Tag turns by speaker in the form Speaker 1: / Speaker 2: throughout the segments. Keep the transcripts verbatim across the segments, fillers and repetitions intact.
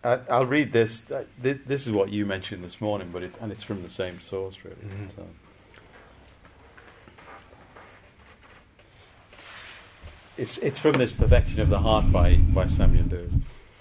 Speaker 1: I, I'll read this. Uh, th- this is what you mentioned this morning, but it, and it's from the same source, really.
Speaker 2: Mm-hmm.
Speaker 1: So. It's it's from this Perfection of the Heart by, by Samuel Lewis.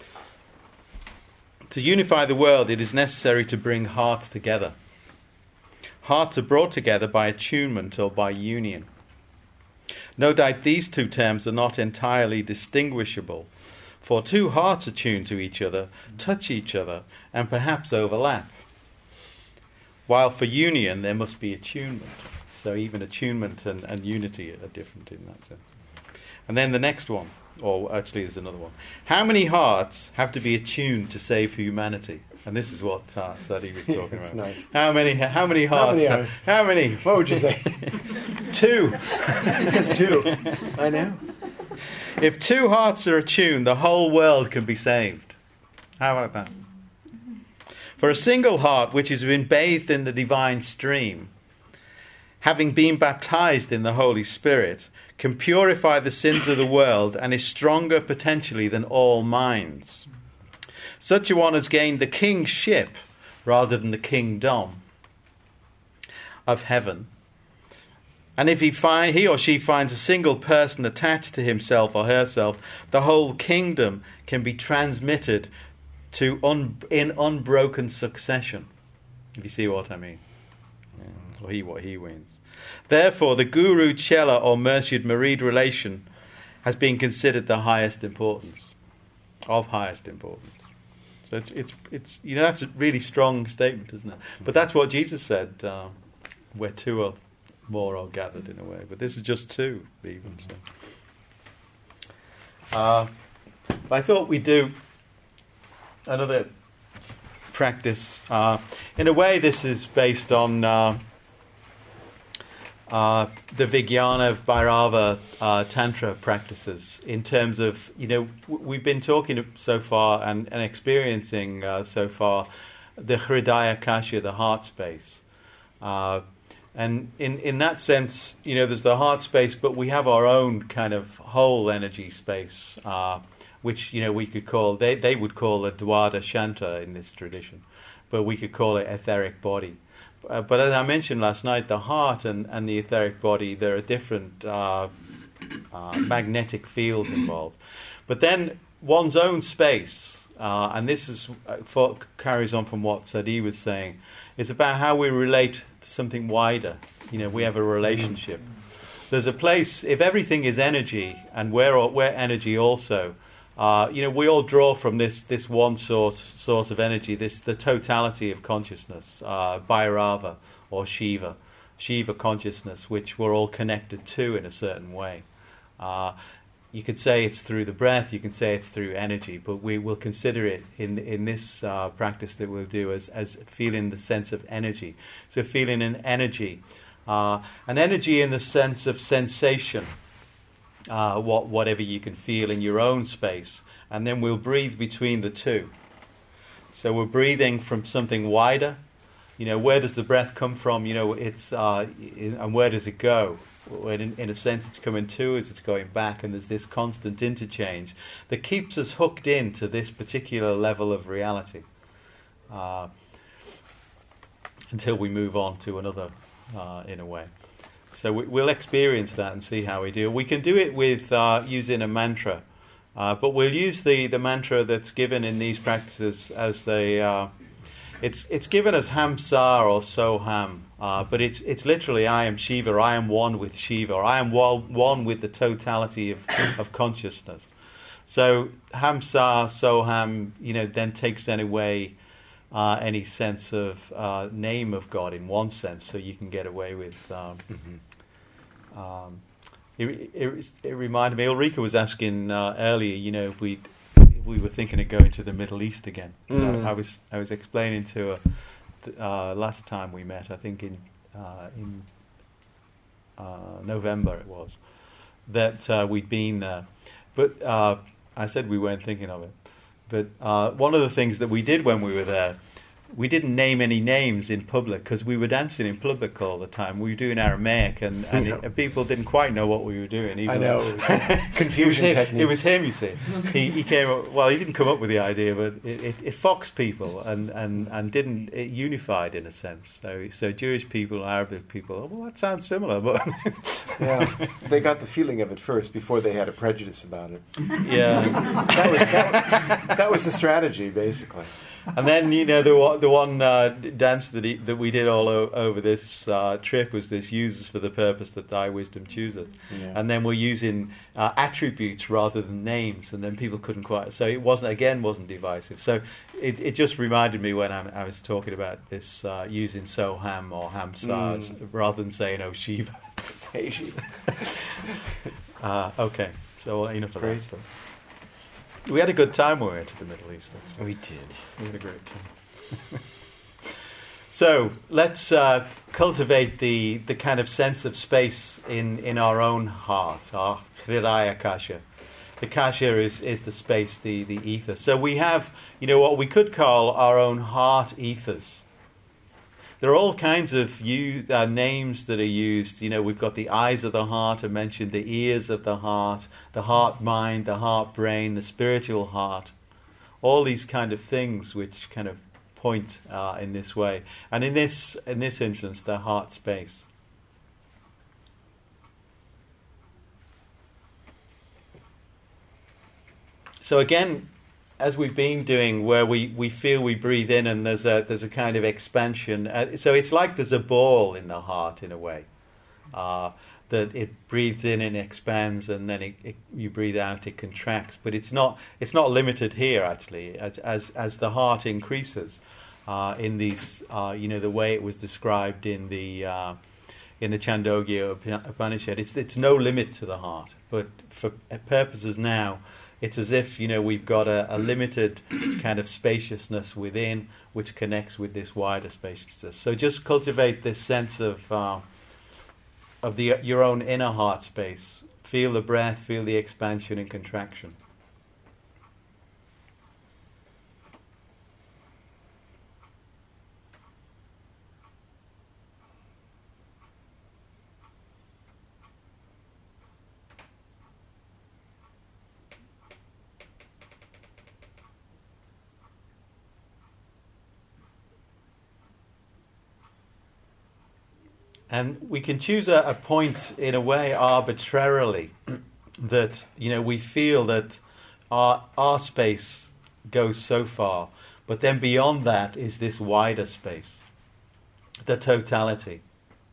Speaker 1: To unify the world, it is necessary to bring hearts together. Hearts are brought together by attunement or by union. No doubt these two terms are not entirely distinguishable, for two hearts attuned to each other touch each other and perhaps overlap. While for union there must be attunement. So even attunement and, and unity are different in that sense. And then the next one, or actually there's another one. How many hearts have to be attuned to save humanity? And this is what uh, Sadi was talking
Speaker 2: That's
Speaker 1: about.
Speaker 2: nice.
Speaker 1: How many? How many hearts?
Speaker 2: many are-
Speaker 1: How many?
Speaker 2: What would you say?
Speaker 1: Two.
Speaker 2: He says two. I know.
Speaker 1: If two hearts are attuned, the whole world can be saved. How about that? For a single heart which has been bathed in the divine stream, having been baptized in the Holy Spirit, can purify the sins of the world and is stronger potentially than all minds. Such a one has gained the kingship rather than the kingdom of heaven. And if he, find, he or she finds a single person attached to himself or herself, the whole kingdom can be transmitted to un, in unbroken succession. If you see what I mean. Yeah. Or he what he wins. Therefore, the Guru Chela or Murshid Murid relation has been considered the highest importance, of highest importance. So it's, it's, it's you know, that's a really strong statement, isn't it? But that's what Jesus said, uh, where two or more are gathered in a way. But this is just two, even. So. Uh, I thought we'd do another practice. Uh, in a way, this is based on uh, uh, the Vijnana Bhairava uh, Tantra practices. In terms of, you know, w- we've been talking so far and, and experiencing uh, so far the Hridaya Kasha, the heart space. Uh, and in, in that sense, you know, there's the heart space, but we have our own kind of whole energy space, uh, which, you know, we could call, they, they would call a Dwada Shanta in this tradition, but we could call it etheric body. Uh, but as I mentioned last night, the heart and, and the etheric body, there are different uh, uh, magnetic fields involved. But then one's own space, uh, and this is uh, for, carries on from what Sadi was saying, is about how we relate to something wider. You know, we have a relationship. There's a place, if everything is energy, and we're, all, we're energy also, Uh, you know, we all draw from this this one source source of energy, this the totality of consciousness, uh, Bhairava or Shiva, Shiva consciousness, which we're all connected to in a certain way. Uh, you could say it's through the breath, you can say it's through energy, but we will consider it in in this uh, practice that we'll do as as feeling the sense of energy. So feeling an energy, uh, an energy in the sense of sensation. Uh, what, whatever you can feel in your own space, and then we'll breathe between the two. So we're breathing from something wider. You know, where does the breath come from? You know, it's uh, in, and where does it go? When in, in a sense, it's coming to us, it's going back, and there's this constant interchange that keeps us hooked into this particular level of reality uh, until we move on to another, uh, in a way. So we, we'll experience that and see how we do. We can do it with uh, using a mantra, uh, but we'll use the, the mantra that's given in these practices as the uh, it's it's given as Hamsa or Soham, uh, but it's it's literally I am Shiva, I am one with Shiva, or I am one, one with the totality of, of consciousness. So Hamsa, Soham, you know, then takes then away Uh, any sense of uh, name of God in one sense, so you can get away with. Um, mm-hmm. um, it, it, it reminded me. Ulrika was asking uh, earlier, you know, if we if we were thinking of going to the Middle East again. Mm. So I was I was explaining to her th- uh, last time we met. I think in uh, in uh, November it was that uh, we'd been there, but uh, I said we weren't thinking of it. But uh, one of the things that we did when we were there we didn't name any names in public because we were dancing in public all the time. We were doing Aramaic, and, and,
Speaker 2: Yeah.
Speaker 1: it, and people didn't quite know what we were doing.
Speaker 2: I
Speaker 1: Even
Speaker 2: know.
Speaker 1: though-
Speaker 2: It was a confusion
Speaker 1: it was him,
Speaker 2: technique.
Speaker 1: It was him, you see. He, he came up, well, he didn't come up with the idea, but it, it, it foxed people and, and, and didn't, it unified in a sense. So, so Jewish people, Arabic people, oh, well, that sounds similar, but
Speaker 2: Yeah, they got the feeling of it first before they had a prejudice about it.
Speaker 1: yeah.
Speaker 2: That was, that, that was the strategy, basically.
Speaker 1: And then, you know, the one, the one uh, dance that he, that we did all o- over this uh, trip was this uses for the purpose that thy wisdom chooseth.
Speaker 2: Yeah.
Speaker 1: And then we're using uh, attributes rather than names, and then people couldn't quite... So it wasn't, again, wasn't divisive. So it, it just reminded me when I, I was talking about this uh, using Soham or Hamsars
Speaker 2: Mm.
Speaker 1: rather than saying, oh, Shiva.
Speaker 2: Hey, she.
Speaker 1: Uh, okay, so enough of
Speaker 2: Great.
Speaker 1: that. We had a good time when we went to the Middle East, actually.
Speaker 2: We did.
Speaker 1: We had a great time. So let's uh, cultivate the, the kind of sense of space in, in our own heart, our Hridaya Kasha. The Kasha is, is the space, the, the ether. So we have, you know, what we could call our own heart ethers. There are all kinds of u- uh, names that are used. You know, we've got the eyes of the heart, I mentioned the ears of the heart, the heart mind, the heart brain, the spiritual heart. All these kind of things which kind of point uh, in this way. And in this in this instance, the heart space. So again, as we've been doing, where we, we feel we breathe in and there's a there's a kind of expansion. Uh, so it's like there's a ball in the heart in a way, uh, that it breathes in and expands, and then it, it, you breathe out, it contracts. But it's not it's not limited here actually. As as as the heart increases, uh, in these uh, you know the way it was described in the uh, in the Chandogya Upanishad, it's it's no limit to the heart. But for purposes now, it's as if, you know, we've got a, a limited kind of spaciousness within, which connects with this wider spaciousness. So just cultivate this sense of uh, of the your own inner heart space. Feel the breath, feel the expansion and contraction. And we can choose a, a point in a way arbitrarily that, you know, we feel that our our space goes so far, but then beyond that is this wider space, the totality.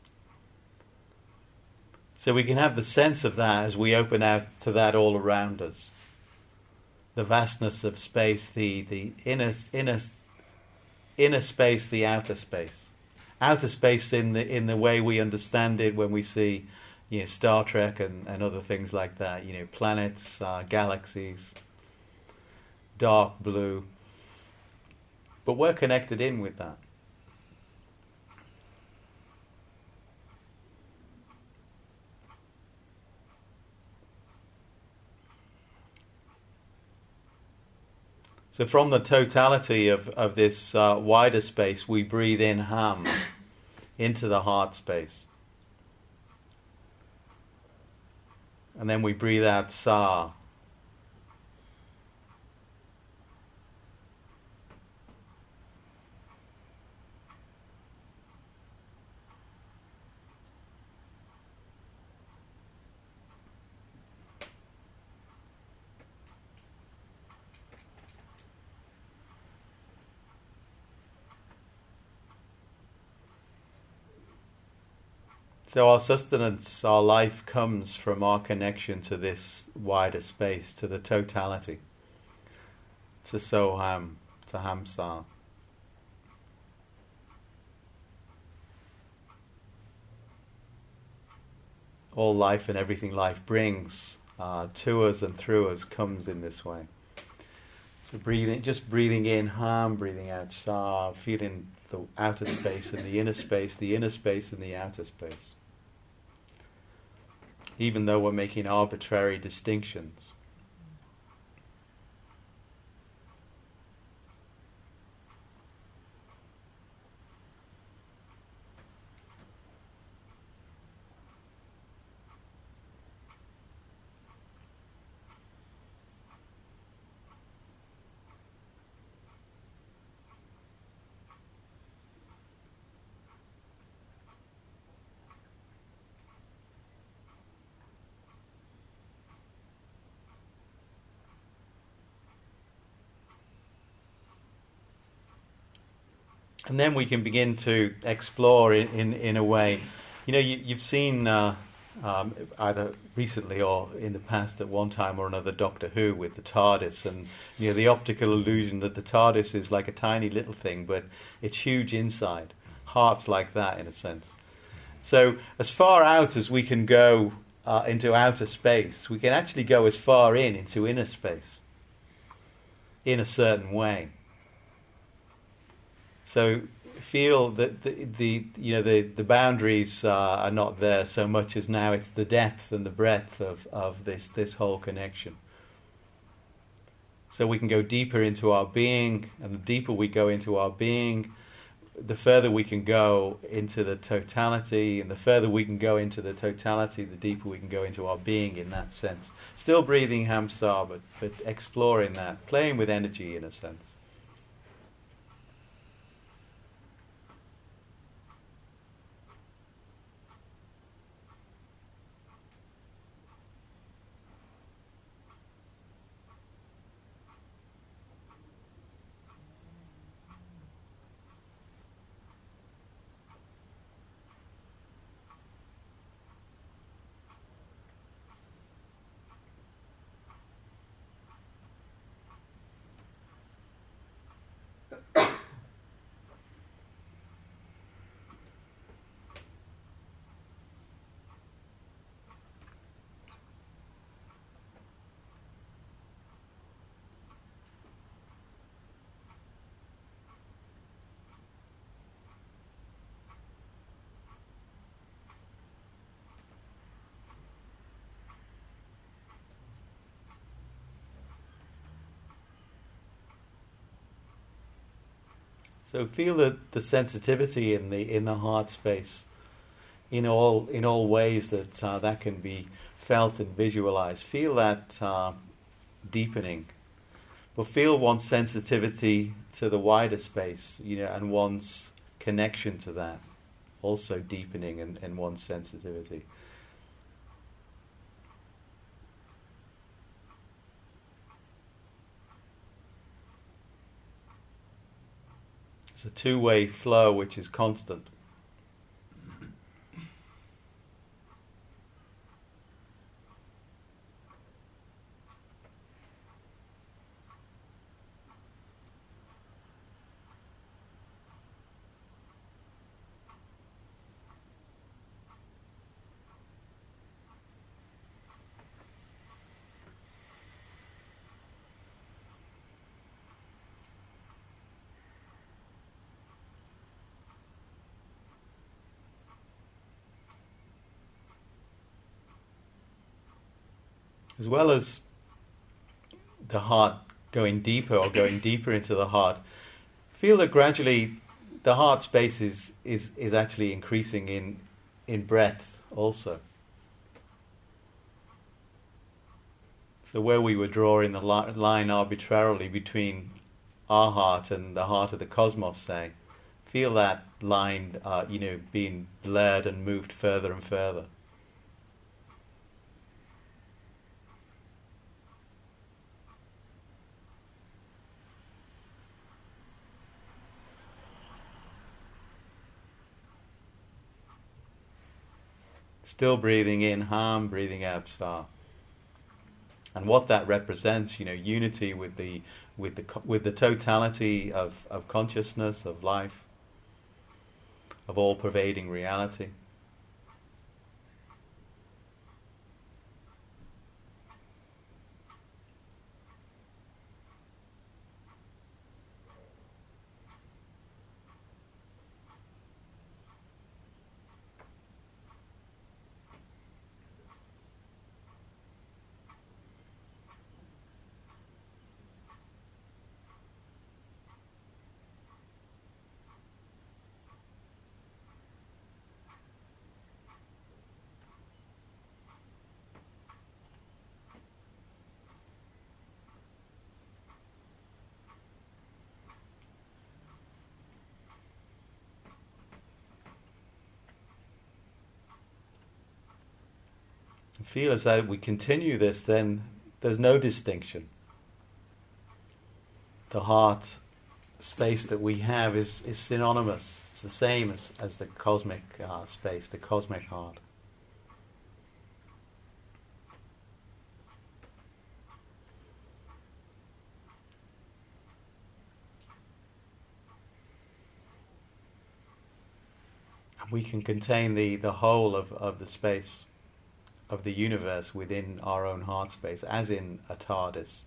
Speaker 1: So we can have the sense of that as we open out to that all around us. The vastness of space, the, the inner inner inner space, the outer space. Outer space in the in the way we understand it when we see, you know, Star Trek and, and other things like that. You know, planets, uh, galaxies, dark blue. But we're connected in with that. So from the totality of, of this uh, wider space, we breathe in Ham into the heart space. And then we breathe out Sa. So our sustenance, our life comes from our connection to this wider space, to the totality, to Soham, to Hamsar. All life and everything life brings uh, to us and through us comes in this way. So breathing, just breathing in Ham, breathing out Sa, feeling the outer space and the inner space, the inner space and the outer space. Even though we're making arbitrary distinctions. And then we can begin to explore in, in, in a way. You know, you, you've seen uh, um, either recently or in the past at one time or another Doctor Who with the TARDIS, and you know the optical illusion that the TARDIS is like a tiny little thing, but it's huge inside. Heart's like that in a sense. So as far out as we can go uh, into outer space, we can actually go as far in into inner space in a certain way. So feel that the, the you know the the boundaries uh, are not there so much as now it's the depth and the breadth of, of this this whole connection. So we can go deeper into our being, and the deeper we go into our being, the further we can go into the totality, and the further we can go into the totality, the deeper we can go into our being in that sense. Still breathing Hamsar, but but exploring that, playing with energy in a sense. So feel the, the sensitivity in the in the heart space, in all in all ways that uh, that can be felt and visualized. Feel that uh, deepening, but feel one's sensitivity to the wider space, you know, and one's connection to that, also deepening in, in one's sensitivity. It's a two-way flow which is constant. As well as the heart going deeper or going deeper into the heart, feel that gradually the heart space is, is, is actually increasing in, in breadth also. So where we were drawing the li- line arbitrarily between our heart and the heart of the cosmos, say, feel that line uh, you know, being blurred and moved further and further. Still breathing in Ham, breathing out Star, and what that represents, you know, unity with the with the with the totality of, of consciousness, of life, of all pervading reality. Feel as though we continue this, then there's no distinction. The heart space that we have is, is synonymous. It's the same as, as the cosmic uh, space, the cosmic heart. And we can contain the, the whole of, of the space of the universe within our own heart space, as in a TARDIS.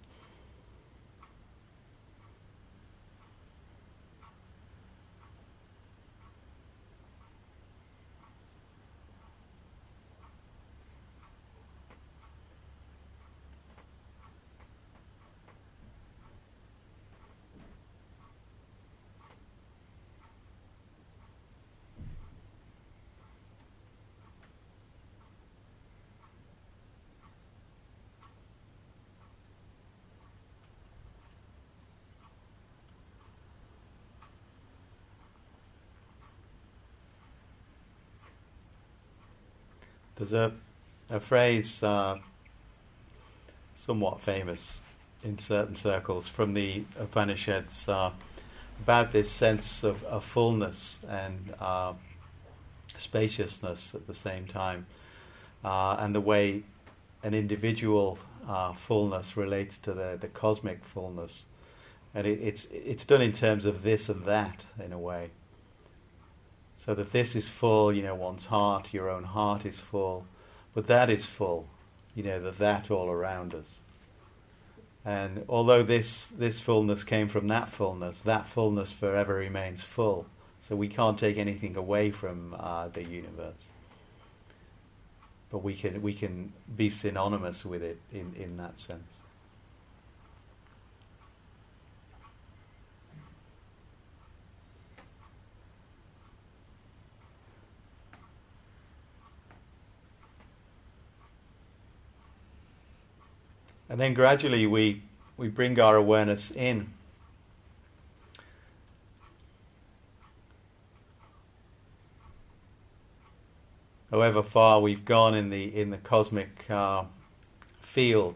Speaker 1: There's a, a phrase uh, somewhat famous in certain circles from the Upanishads uh, about this sense of, of fullness and uh, spaciousness at the same time, uh, and the way an individual uh, fullness relates to the, the cosmic fullness. And it, it's it's done in terms of this and that, in a way. So that this is full, you know, one's heart, your own heart is full, but that is full, you know, that that all around us. And although this, this fullness came from that fullness, that fullness forever remains full. So we can't take anything away from uh, the universe. But we can we can be synonymous with it in, in that sense. And then gradually we, we bring our awareness in. However far we've gone in the in the cosmic uh, field,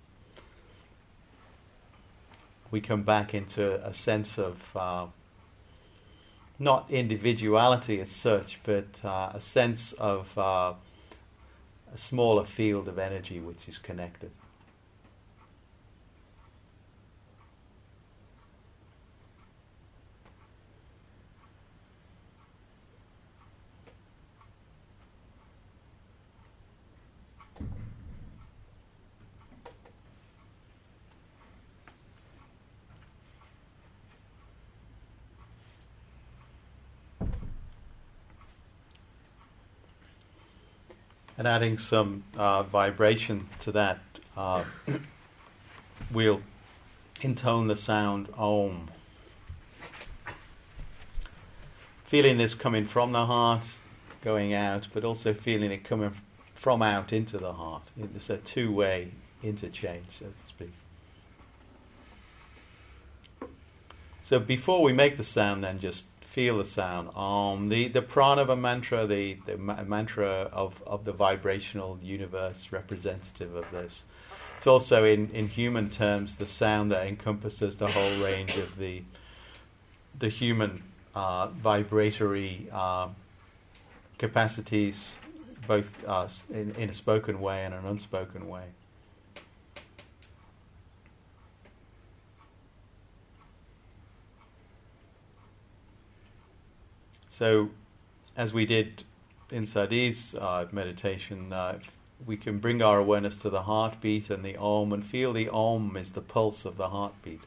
Speaker 1: we come back into a sense of uh, not individuality as such, but uh, a sense of uh, a smaller field of energy which is connected. And adding some uh, vibration to that, uh, we'll intone the sound Om. Feeling this coming from the heart, going out, but also feeling it coming from out into the heart. It's a two-way interchange, so to speak. So before we make the sound, then just feel the sound. Om. The the pranava mantra, the, the ma- mantra of, of the vibrational universe, representative of this. It's also in, in human terms the sound that encompasses the whole range of the the human uh, vibratory uh, capacities, both uh, in, in a spoken way and an unspoken way. So, as we did in Sadi's uh, meditation, uh, we can bring our awareness to the heartbeat and the Om, and feel the Om is the pulse of the heartbeat.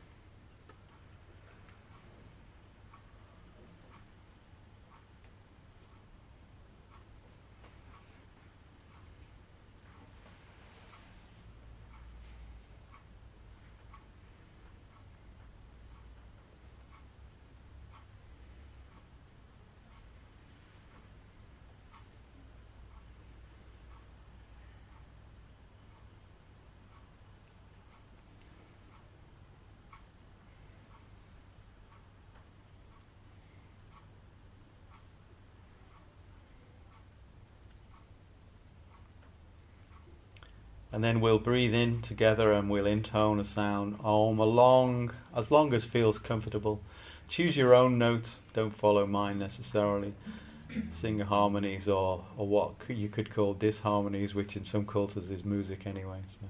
Speaker 1: And then we'll breathe in together and we'll intone a sound Om along, as long as feels comfortable. Choose your own note, don't follow mine necessarily. Sing harmonies or, or what you could call disharmonies, which in some cultures is music anyway. So.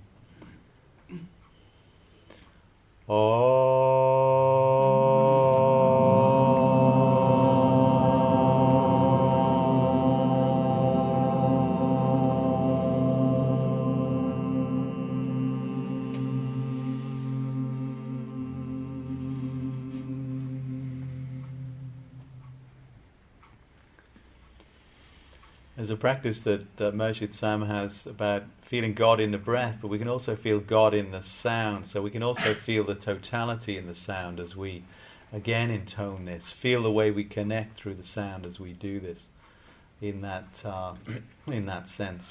Speaker 1: There's a practice that uh, Murshid Sam has about feeling God in the breath, but we can also feel God in the sound. So we can also feel the totality in the sound as we, again, intone this. Feel the way we connect through the sound as we do this, in that uh, in that sense.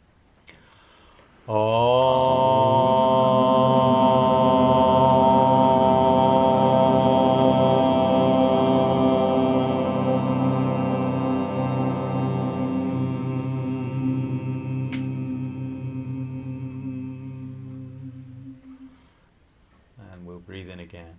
Speaker 1: Breathe in again.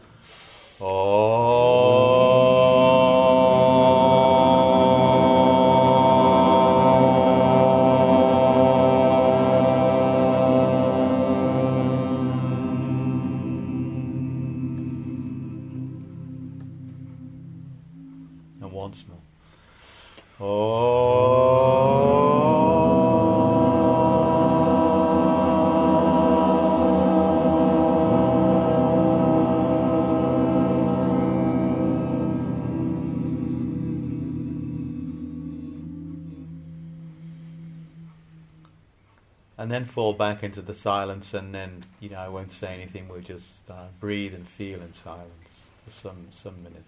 Speaker 1: And once more. And then fall back into the silence, and then, you know, I won't say anything, we'll just uh, breathe and feel in silence for some, some minutes.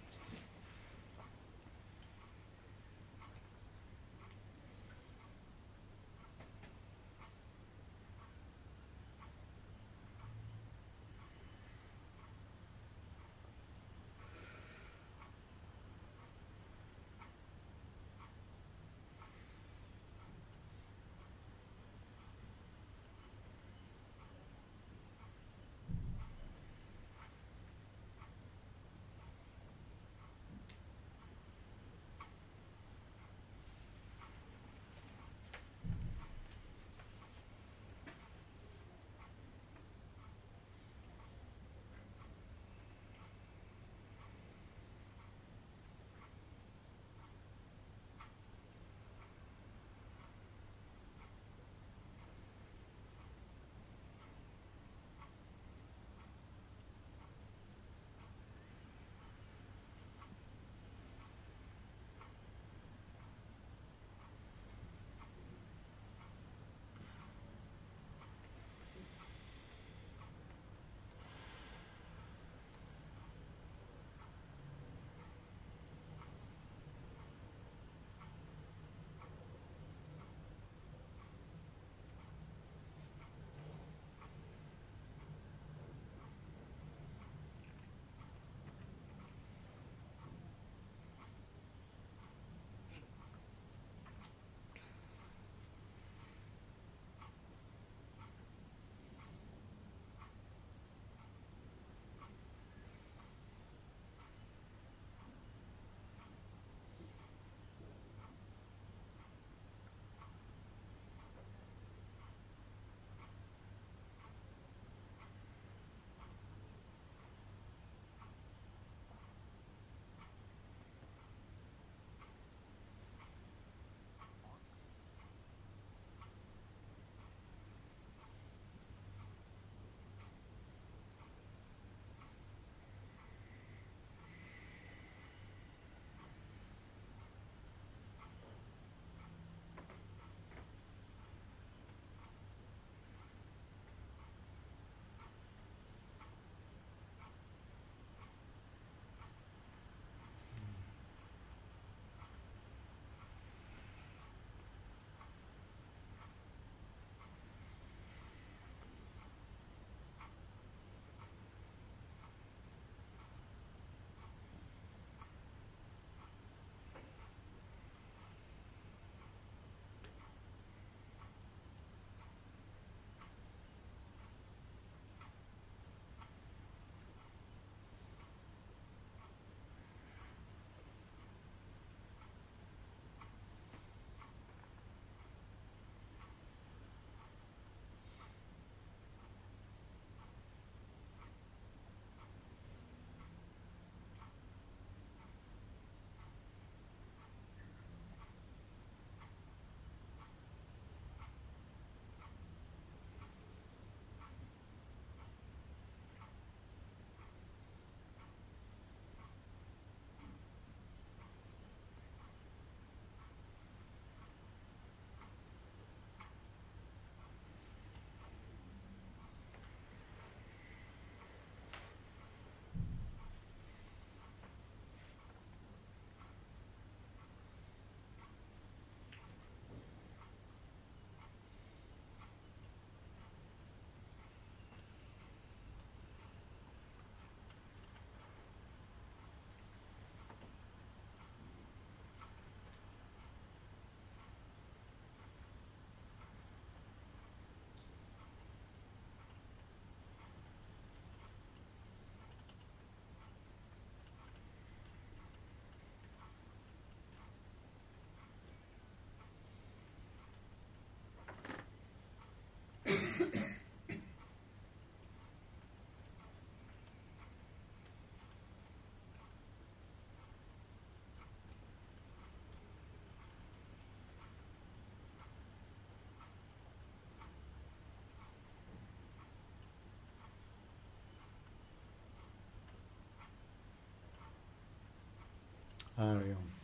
Speaker 1: Hari Om.